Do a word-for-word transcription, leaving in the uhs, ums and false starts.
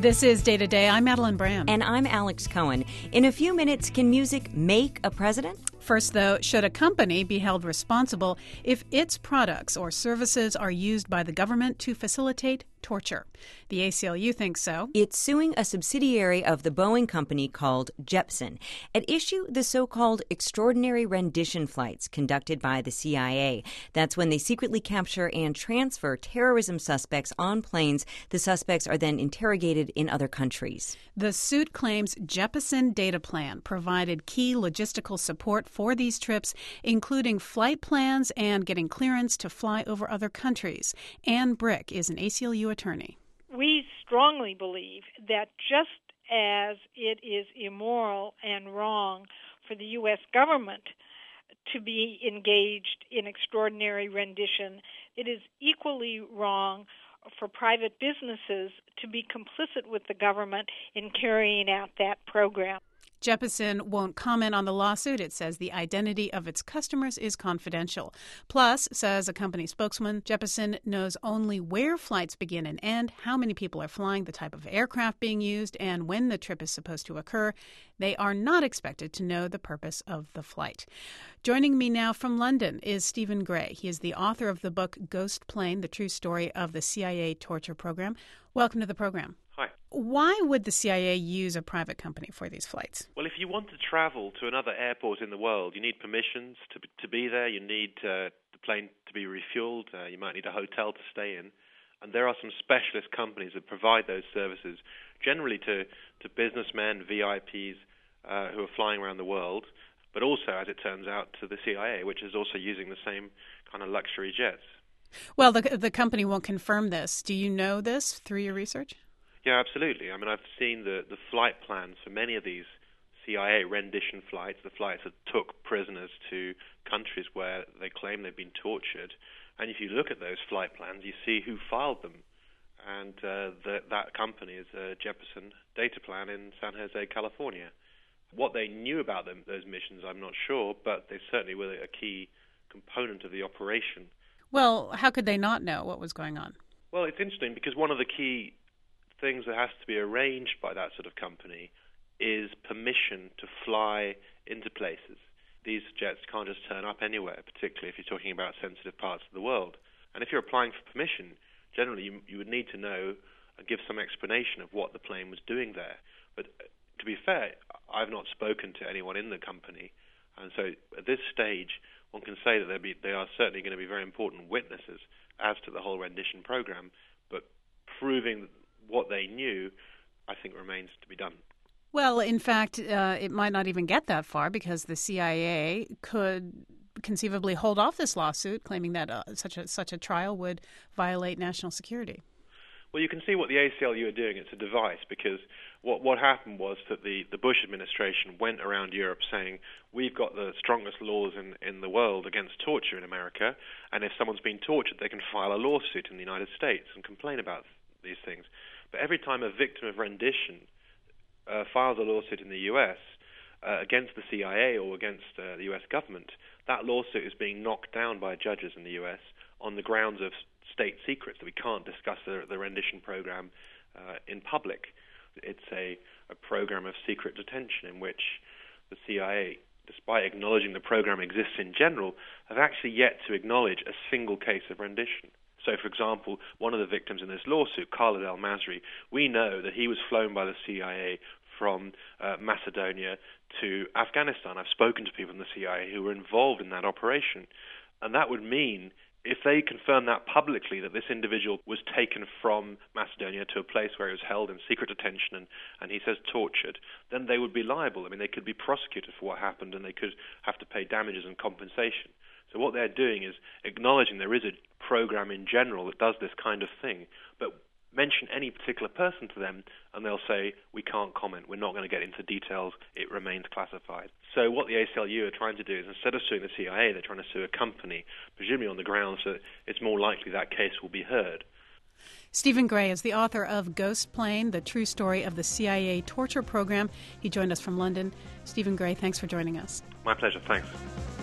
This is Day to Day. I'm Madeline Brand. And I'm Alex Cohen. In a few minutes, can music make a president? First, though, should a company be held responsible if its products or services are used by the government to facilitate torture? The A C L U thinks so. It's suing a subsidiary of the Boeing company called Jeppesen. At issue, the so-called extraordinary rendition flights conducted by the C I A. That's when they secretly capture and transfer terrorism suspects on planes. The suspects are then interrogated in other countries. The suit claims Jeppesen Data Plan provided key logistical support for these trips, including flight plans and getting clearance to fly over other countries. Ann Brick is an A C L U attorney. We strongly believe that just as it is immoral and wrong for the U S government to be engaged in extraordinary rendition, it is equally wrong for private businesses to be complicit with the government in carrying out that program. Jeppesen won't comment on the lawsuit. It says the identity of its customers is confidential. Plus, says a company spokesman, Jeppesen knows only where flights begin and end, how many people are flying, the type of aircraft being used, and when the trip is supposed to occur. They are not expected to know the purpose of the flight. Joining me now from London is Stephen Gray. He is the author of the book Ghost Plane, The True Story of the C I A Torture Program. Welcome to the program. Hi. Why would the C I A use a private company for these flights? Well, if you want to travel to another airport in the world, you need permissions to to be there. You need uh, the plane to be refueled. Uh, you might need a hotel to stay in. And there are some specialist companies that provide those services, generally to, to businessmen, V I Ps uh, who are flying around the world, but also, as it turns out, to the C I A, which is also using the same kind of luxury jets. Well, the the company won't confirm this. Do you know this through your research? Yeah, absolutely. I mean, I've seen the, the flight plans for many of these C I A rendition flights, the flights that took prisoners to countries where they claim they've been tortured. And if you look at those flight plans, you see who filed them. And uh, the, that company is uh, Jeppesen Data Plan in San Jose, California. What they knew about them, those missions, I'm not sure, but they certainly were a key component of the operation. Well, how could they not know what was going on? Well, it's interesting because one of the key things that has to be arranged by that sort of company is permission to fly into places. These jets can't just turn up anywhere, particularly if you're talking about sensitive parts of the world. And if you're applying for permission, generally you, you would need to know and give some explanation of what the plane was doing there. But to be fair, I've not spoken to anyone in the company, and so at this stage one can say that be, they are certainly going to be very important witnesses as to the whole rendition program, but proving what they knew, I think, remains to be done. Well, in fact, uh, it might not even get that far because the C I A could conceivably hold off this lawsuit, claiming that uh, such a such a trial would violate national security. Well, you can see what the A C L U are doing. It's a device because what what happened was that the, the Bush administration went around Europe saying, we've got the strongest laws in, in the world against torture in America, and if someone's been tortured, they can file a lawsuit in the United States and complain about these things. But every time a victim of rendition uh, files a lawsuit in the U S uh, against the C I A or against uh, the U S government, that lawsuit is being knocked down by judges in the U S on the grounds of state secrets, that we can't discuss the, the rendition program uh, in public. It's a, a program of secret detention in which the C I A, despite acknowledging the program exists in general, have actually yet to acknowledge a single case of rendition. So, for example, one of the victims in this lawsuit, Khalid al-Masri, we know that he was flown by the C I A from uh, Macedonia to Afghanistan. I've spoken to people in the C I A who were involved in that operation. And that would mean, if they confirm that publicly, that this individual was taken from Macedonia to a place where he was held in secret detention and, and he says tortured, then they would be liable. I mean, they could be prosecuted for what happened and they could have to pay damages and compensation. So what they're doing is acknowledging there is a program in general that does this kind of thing, but mention any particular person to them and they'll say, we can't comment, we're not going to get into details, it remains classified. So what the A C L U are trying to do is, instead of suing the C I A, they're trying to sue a company, presumably on the grounds that it's more likely that case will be heard. Stephen Gray is the author of Ghost Plane, The True Story of the C I A Torture Program. He joined us from London. Stephen Gray, thanks for joining us. My pleasure, thanks.